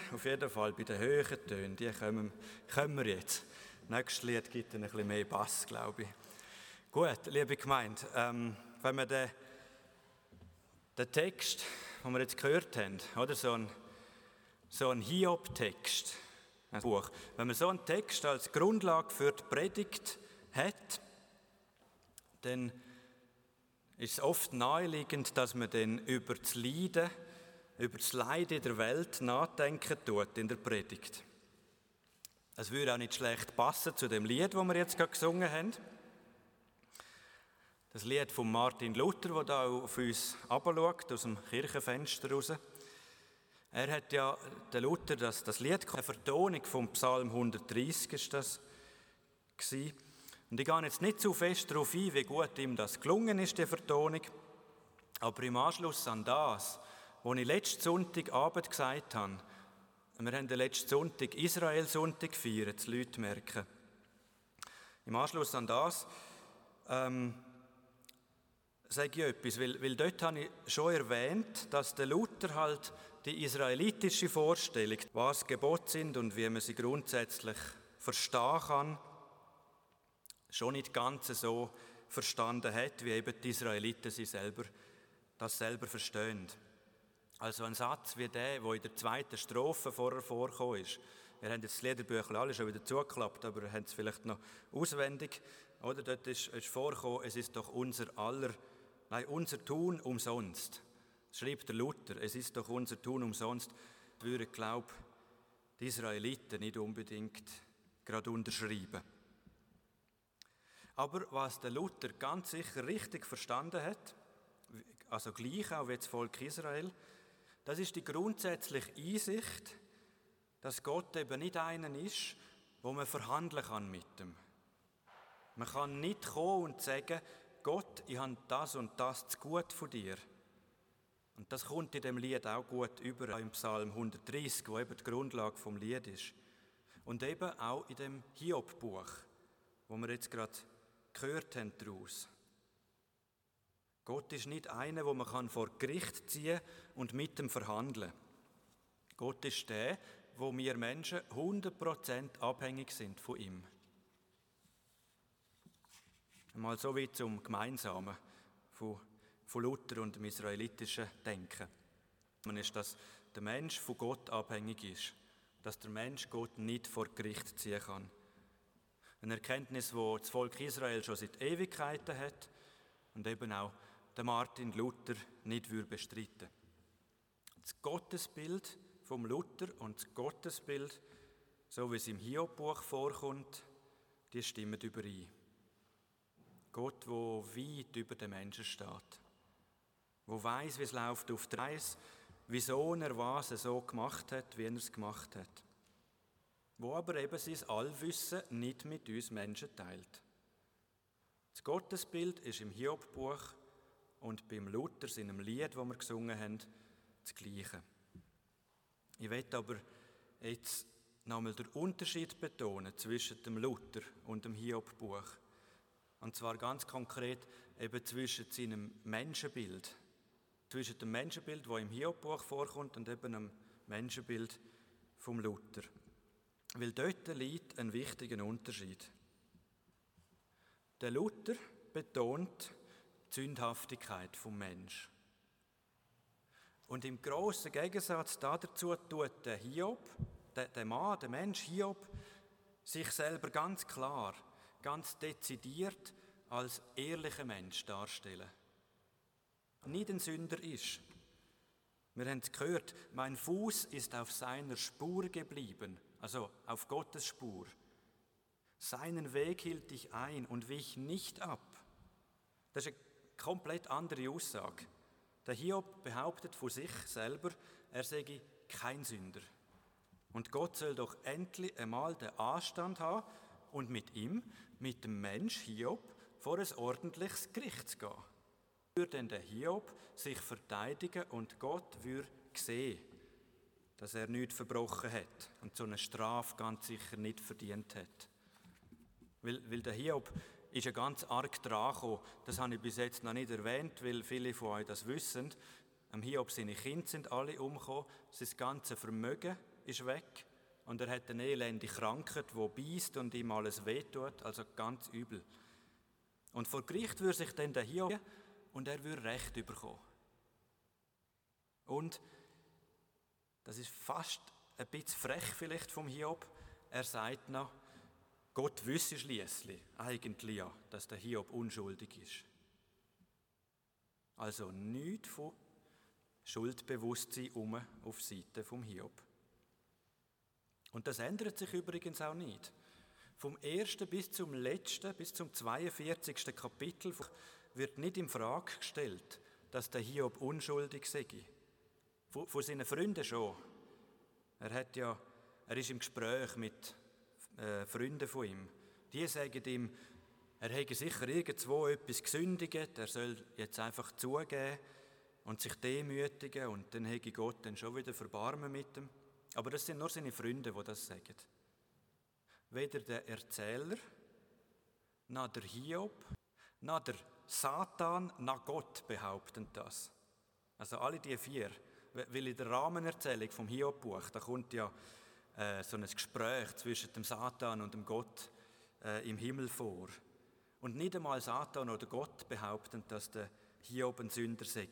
auf jeden Fall bei den höheren Tönen, die können wir jetzt. Das nächste Lied gibt ein bisschen mehr Bass, glaube ich. Gut, liebe Gemeinde, wenn wir den Text, den wir jetzt gehört haben, oder so ein Hiob-Text, ein Buch, wenn man so einen Text als Grundlage für die Predigt hat, dann ist es oft naheliegend, dass man dann über das Leiden in der Welt nachdenken tut in der Predigt. Es würde auch nicht schlecht passen zu dem Lied, das wir jetzt gerade gesungen haben. Das Lied von Martin Luther, das da auf uns herabschaut, aus dem Kirchenfenster raus. Er hat ja, der Luther, das Lied, eine Vertonung vom Psalm 130 ist das gewesen. Und ich gehe jetzt nicht so fest darauf ein, wie gut ihm das gelungen ist, die Vertonung. Aber im Anschluss an das, was ich letzten Sonntagabend gesagt habe, wir haben den letzten Sonntag Israel-Sonntag gefeiert, die Leute merken. Im Anschluss an das sage ich etwas, weil dort habe ich schon erwähnt, dass der Luther halt die israelitische Vorstellung, was Gebote sind und wie man sie grundsätzlich verstehen kann, schon nicht ganz so verstanden hat, wie eben die Israeliten das selber verstehen. Also ein Satz wie der in der zweiten Strophe vorher vorgekommen ist. Wir haben jetzt das Liederbüchlein alle schon wieder zugeklappt, aber wir haben es vielleicht noch auswendig. Oder dort ist vorgekommen, es ist doch unser Tun umsonst. Das schreibt der Luther, es ist doch unser Tun umsonst. Ich würde, glaube die Israeliten nicht unbedingt gerade unterschreiben. Aber was der Luther ganz sicher richtig verstanden hat, also gleich auch wie das Volk Israel, das ist die grundsätzliche Einsicht, dass Gott eben nicht einer ist, wo man verhandeln kann mit ihm. Man kann nicht kommen und sagen, Gott, ich habe das und das zu gut von dir. Und das kommt in dem Lied auch gut über, auch im Psalm 130, wo eben die Grundlage vom Lied ist. Und eben auch in dem Hiob-Buch, wo wir jetzt gerade gehört haben daraus. Gott ist nicht einer, wo man vor Gericht ziehen und mit ihm verhandeln kann. Gott ist der, wo wir Menschen 100% abhängig sind von ihm. Mal so wie zum Gemeinsamen von Luther und dem israelitischen Denken. Man ist, dass der Mensch von Gott abhängig ist, dass der Mensch Gott nicht vor Gericht ziehen kann. Eine Erkenntnis, die das Volk Israel schon seit Ewigkeiten hat und eben auch der Martin Luther nicht bestreiten. Das Gottesbild vom Luther und das Gottesbild, so wie es im Hiob-Buch vorkommt, die stimmen überein. Gott, der weit über den Menschen steht, der weiss, wie es läuft auf der Reise, wieso er was so gemacht hat, wie er es gemacht hat, wo aber eben sein Allwissen nicht mit uns Menschen teilt. Das Gottesbild ist im Hiob-Buch und beim Luther, seinem Lied, das wir gesungen haben, das Gleiche. Ich möchte aber jetzt nochmal den Unterschied betonen zwischen dem Luther und dem Hiob-Buch. Und zwar ganz konkret eben zwischen seinem Menschenbild. Zwischen dem Menschenbild, das im Hiob-Buch vorkommt, und eben dem Menschenbild vom Luther. Weil dort liegt ein wichtiger Unterschied. Der Luther betont die Sündhaftigkeit vom Menschen. Und im grossen Gegensatz dazu tut der Hiob, der Mensch Hiob, sich selber ganz klar, ganz dezidiert als ehrlicher Mensch darstellen. Nicht ein Sünder ist. Wir haben es gehört, mein Fuß ist auf seiner Spur geblieben, also auf Gottes Spur. Seinen Weg hielt ich ein und wich nicht ab. Das ist eine komplett andere Aussage. Der Hiob behauptet von sich selber, er sei kein Sünder. Und Gott soll doch endlich einmal den Anstand haben und mit ihm, mit dem Mensch Hiob, vor ein ordentliches Gericht zu gehen. Würde denn der Hiob sich verteidigen und Gott würde sehen, dass er nichts verbrochen hat und so eine Strafe ganz sicher nicht verdient hat. Weil der Hiob ist ja ganz arg dran gekommen. Das habe ich bis jetzt noch nicht erwähnt, weil viele von euch das wissen. Am Hiob seine Kinder sind alle umgekommen. Sein ganzes Vermögen ist weg und er hat eine elende Krankheit, die beißt und ihm alles wehtut, also ganz übel. Und vor Gericht würde sich dann der Hiob und er würde Recht bekommen. Und das ist fast ein bisschen frech vielleicht vom Hiob. Er sagt noch, Gott wisse schliesslich eigentlich ja, dass der Hiob unschuldig ist. Also nichts von Schuldbewusstsein auf Seite vom Hiob. Und das ändert sich übrigens auch nicht. Vom ersten bis zum letzten, bis zum 42. Kapitel wird nicht in Frage gestellt, dass der Hiob unschuldig sei. Von seinen Freunden schon. Er ist im Gespräch mit Freunden von ihm. Die sagen ihm, er hätte sicher irgendwo etwas gesündigt, er soll jetzt einfach zugeben und sich demütigen und dann hätte Gott dann schon wieder Verbarmen mit ihm. Aber das sind nur seine Freunde, die das sagen. Weder der Erzähler, noch der Hiob, noch der Satan, noch Gott behaupten das. Also alle die vier. Weil in der Rahmenerzählung vom Hiob-Buch, da kommt ja so ein Gespräch zwischen dem Satan und dem Gott im Himmel vor. Und nicht einmal Satan oder Gott behaupten, dass der Hiob ein Sünder sei.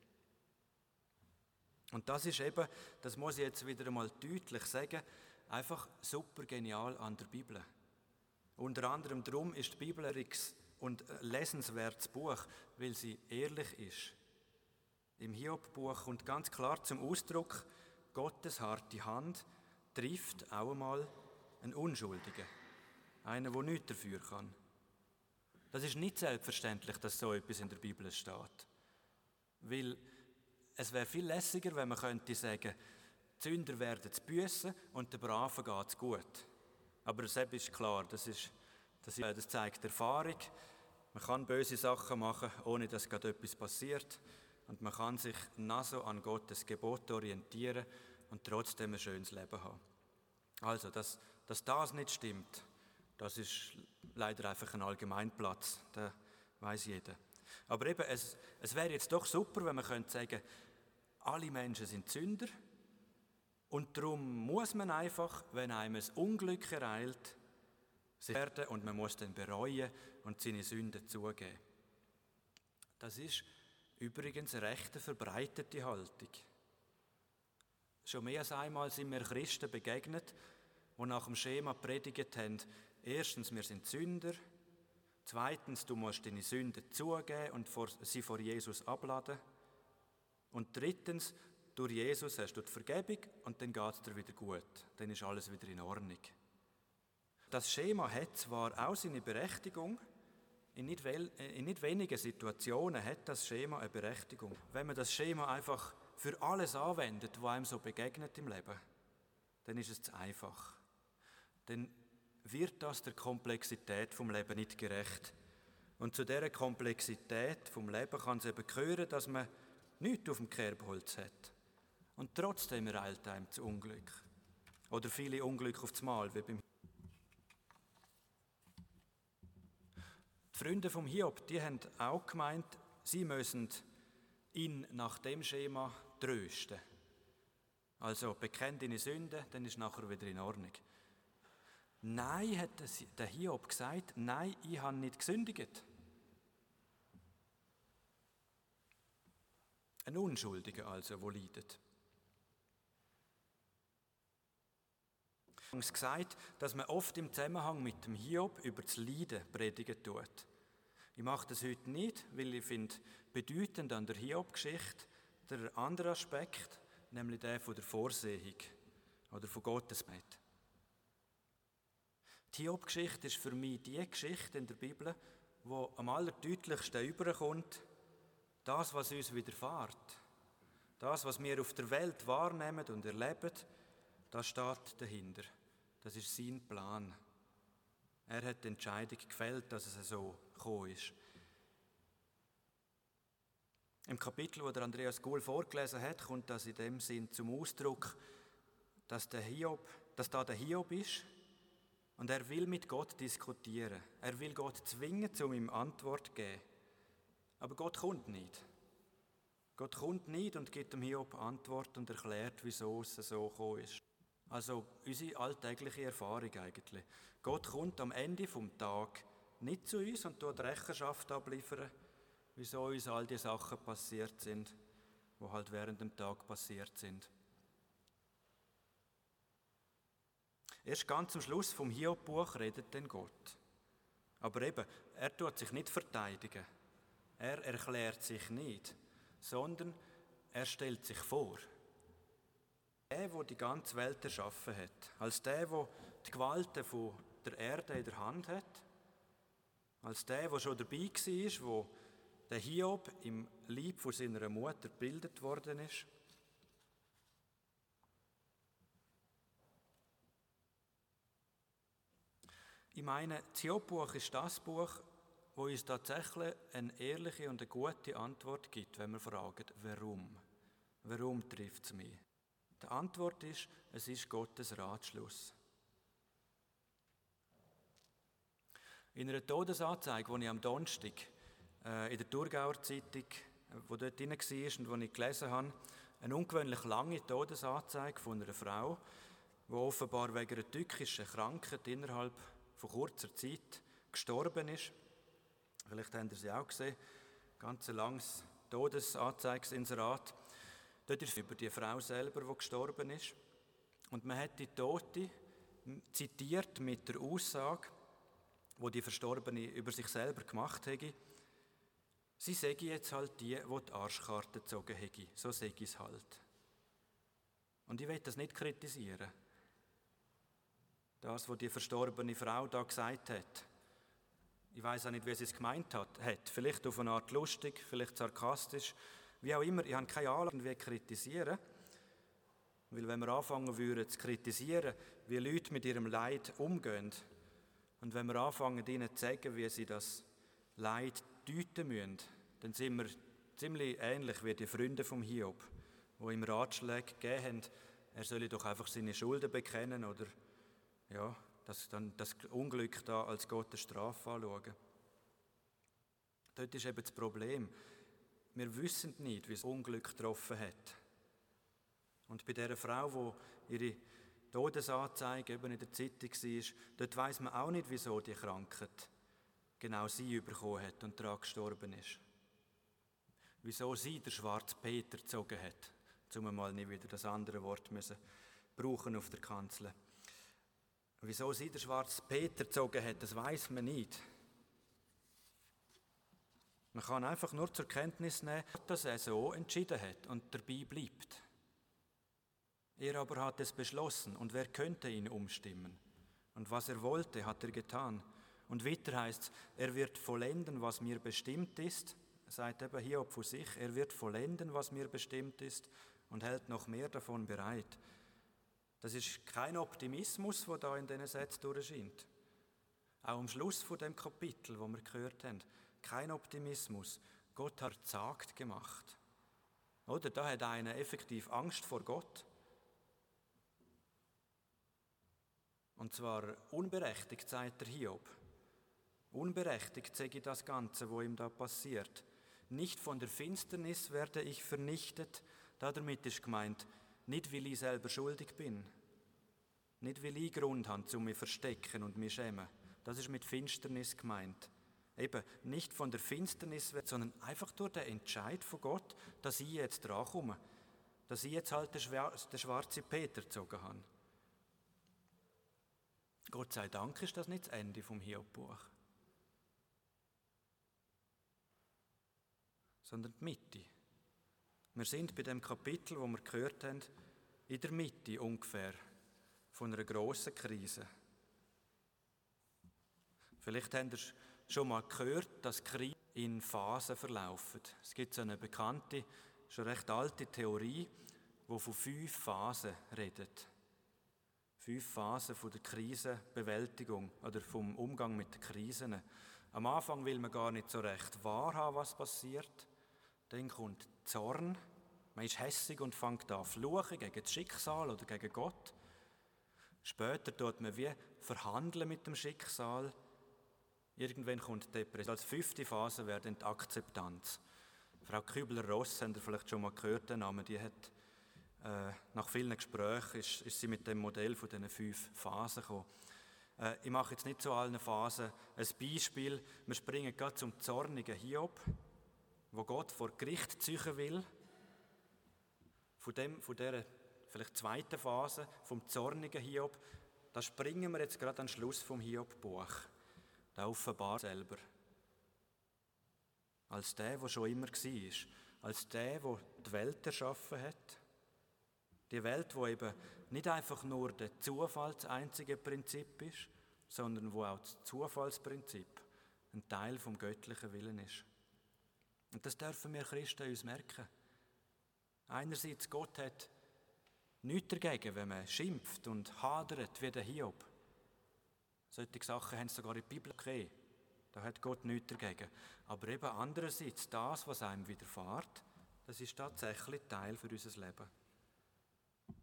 Und das ist eben, das muss ich jetzt wieder einmal deutlich sagen, einfach super genial an der Bibel. Unter anderem darum ist die Bibel ein und lesenswertes Buch, weil sie ehrlich ist. Im Hiob-Buch kommt ganz klar zum Ausdruck, Gottes harte Hand trifft auch einmal einen Unschuldigen, einen, der nichts dafür kann. Das ist nicht selbstverständlich, dass so etwas in der Bibel steht. Weil es wäre viel lässiger, wenn man könnte sagen, die Sünder werden zu büssen und den Braven geht es gut. Aber das ist klar, das zeigt Erfahrung. Man kann böse Sachen machen, ohne dass gerade etwas passiert. Und man kann sich noch so an Gottes Gebot orientieren und trotzdem ein schönes Leben haben. Also, dass das nicht stimmt, das ist leider einfach ein Allgemeinplatz, das weiss jeder. Aber eben, es wäre jetzt doch super, wenn man könnte sagen, alle Menschen sind Sünder und darum muss man einfach, wenn einem ein Unglück ereilt, werden und man muss dann bereuen und seine Sünden zugeben. Das ist übrigens eine recht verbreitete Haltung. Schon mehr als einmal sind mir Christen begegnet, die nach dem Schema predigt haben, erstens, wir sind Sünder, zweitens, du musst deine Sünden zugeben und sie vor Jesus abladen und drittens, durch Jesus hast du die Vergebung und dann geht es dir wieder gut, dann ist alles wieder in Ordnung. Das Schema hat zwar auch seine Berechtigung, in nicht wenigen Situationen hat das Schema eine Berechtigung. Wenn man das Schema einfach für alles anwendet, was einem so begegnet im Leben, dann ist es zu einfach. Dann wird das der Komplexität vom Leben nicht gerecht. Und zu dieser Komplexität vom Leben kann es eben gehören, dass man nichts auf dem Kerbholz hat. Und trotzdem ereilt einem zu Unglück. Oder viele Unglücke auf das Mal, wie beim Die Freunde vom Hiob, die haben auch gemeint, sie müssen ihn nach dem Schema trösten. Also bekenn deine Sünde, dann ist nachher wieder in Ordnung. Nein, hat der Hiob gesagt, nein, ich habe nicht gesündigt. Ein Unschuldiger also, der leidet. Ich habe gesagt, dass man oft im Zusammenhang mit dem Hiob über das Leiden predigen tut. Ich mache das heute nicht, weil ich finde, bedeutend an der Hiob-Geschichte der andere Aspekt, nämlich der von der Vorsehung oder von Gottes Gnade. Die Hiob-Geschichte ist für mich die Geschichte in der Bibel, die am allerdeutlichsten überkommt, das, was uns widerfährt, das, was wir auf der Welt wahrnehmen und erleben, das steht dahinter. Das ist sein Plan. Er hat die Entscheidung gefällt, dass es so gekommen ist. Im Kapitel, das Andreas Guhl vorgelesen hat, kommt das in dem Sinn zum Ausdruck, dass da der Hiob ist und er will mit Gott diskutieren. Er will Gott zwingen, um ihm Antwort zu geben. Aber Gott kommt nicht. Gott kommt nicht und gibt dem Hiob Antwort und erklärt, wieso es so gekommen ist. Also unsere alltägliche Erfahrung eigentlich. Gott kommt am Ende vom Tag nicht zu uns und tut Rechenschaft abliefern, wieso uns all die Sachen passiert sind, die halt während dem Tag passiert sind. Erst ganz am Schluss vom Hiob-Buch redet denn Gott. Aber eben, er tut sich nicht verteidigen. Er erklärt sich nicht, sondern er stellt sich vor. Der die ganze Welt erschaffen hat, als der die Gewalten von der Erde in der Hand hat, als der schon dabei war, wo der Hiob im Leib von seiner Mutter gebildet worden ist. Ich meine, das Hiob-Buch ist das Buch, wo uns tatsächlich eine ehrliche und eine gute Antwort gibt, wenn wir fragen, warum? Warum trifft es mich? Die Antwort ist, es ist Gottes Ratschluss. In einer Todesanzeige, die ich am Donnerstag in der Thurgauer Zeitung, die dort drin war und die ich gelesen habe, eine ungewöhnlich lange Todesanzeige von einer Frau, die offenbar wegen einer tückischen Krankheit innerhalb von kurzer Zeit gestorben ist. Vielleicht habt ihr sie auch gesehen. Ganz ein langes Todesanzeigsinserat. Dort ist über die Frau selber, die gestorben ist. Und man hat die Tote zitiert mit der Aussage, die Verstorbene über sich selber gemacht hätte. Sie sei jetzt halt die Arschkarte gezogen hätte. So sei es halt. Und ich will das nicht kritisieren. Das, was die verstorbene Frau da gesagt hat. Ich weiß auch nicht, wie sie es gemeint hat. Vielleicht auf eine Art lustig, vielleicht sarkastisch. Wie auch immer, ich habe keine Ahnung, wie kritisieren. Weil wenn wir anfangen würden zu kritisieren, wie Leute mit ihrem Leid umgehen, und wenn wir anfangen, ihnen zu sagen, wie sie das Leid deuten müssen, dann sind wir ziemlich ähnlich wie die Freunde vom Hiob, die ihm Ratschläge gegeben haben, er solle doch einfach seine Schulden bekennen oder ja, das Unglück da als Gottes Strafe anschauen. Dort ist eben das Problem. Wir wissen nicht, wie das Unglück getroffen hat. Und bei dieser Frau, die ihre Todesanzeige eben in der Zeitung war, dort weiss man auch nicht, wieso die Krankheit genau sie bekommen hat und daran gestorben ist. Wieso sie den schwarzen Peter gezogen hat, um mal nicht wieder das andere Wort müssen brauchen auf der Kanzel. Wieso sie den schwarzen Peter gezogen hat, das weiss man nicht. Man kann einfach nur zur Kenntnis nehmen, dass er so entschieden hat und dabei bleibt. Er aber hat es beschlossen, und wer könnte ihn umstimmen? Und was er wollte, hat er getan. Und weiter heißt es, er wird vollenden, was mir bestimmt ist. Sagt eben Hiob von sich, er wird vollenden, was mir bestimmt ist, und hält noch mehr davon bereit. Das ist kein Optimismus, der da in diesen Sätzen durchscheint. Auch am Schluss von dem Kapitel, wo wir gehört haben, kein Optimismus. Gott hat zagt gemacht. Oder da hat einer effektiv Angst vor Gott. Und zwar unberechtigt, sagt der Hiob. Unberechtigt sage ich das Ganze, was ihm da passiert. Nicht von der Finsternis werde ich vernichtet. Damit ist gemeint, nicht weil ich selber schuldig bin. Nicht weil ich Grund habe, um mich zu verstecken und mich schämen. Das ist mit Finsternis gemeint. Eben nicht von der Finsternis, sondern einfach durch den Entscheid von Gott, dass ich jetzt drankomme. Dass ich jetzt halt den schwarzen Peter gezogen habe. Gott sei Dank ist das nicht das Ende vom Hiob-Buch. Sondern die Mitte. Wir sind bei dem Kapitel, wo wir gehört haben, in der Mitte ungefähr von einer grossen Krise. Vielleicht habt ihr schon mal gehört, dass Krisen in Phasen verlaufen. Es gibt so eine bekannte, schon recht alte Theorie, die von 5 Phasen redet. 5 Phasen von der Krisenbewältigung oder vom Umgang mit den Krisen. Am Anfang will man gar nicht so recht wahrhaben, was passiert. Dann kommt Zorn. Man ist hässig und fängt an zu fluchen gegen das Schicksal oder gegen Gott. Später tut man wie verhandeln mit dem Schicksal. Irgendwann kommt die Depression. Als 5. Phase wäre dann die Akzeptanz. Frau Kübler-Ross, habt ihr vielleicht schon mal gehört, den Namen, die hat nach vielen Gesprächen ist sie mit dem Modell von diesen 5 Phasen gekommen. Ich mache jetzt nicht zu allen Phasen ein Beispiel. Wir springen gerade zum zornigen Hiob, wo Gott vor Gericht ziehen will. Von dieser vielleicht zweiten Phase, vom zornigen Hiob, da springen wir jetzt gerade an den Schluss vom Hiob-Buch. Da offenbart selber. Als der schon immer war. Als der die Welt erschaffen hat. Die Welt, wo eben nicht einfach nur der Zufall das einzige Prinzip ist, sondern wo auch das Zufallsprinzip ein Teil vom göttlichen Willen ist. Und das dürfen wir Christen uns merken. Einerseits, Gott hat nichts dagegen, wenn man schimpft und hadert wie der Hiob. Solche Sachen haben es sogar in der Bibel gegeben. Da hat Gott nichts dagegen. Aber eben andererseits, das, was einem widerfährt, das ist tatsächlich Teil für unser Leben.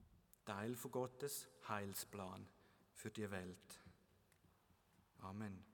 Teil von Gottes Heilsplan für die Welt. Amen.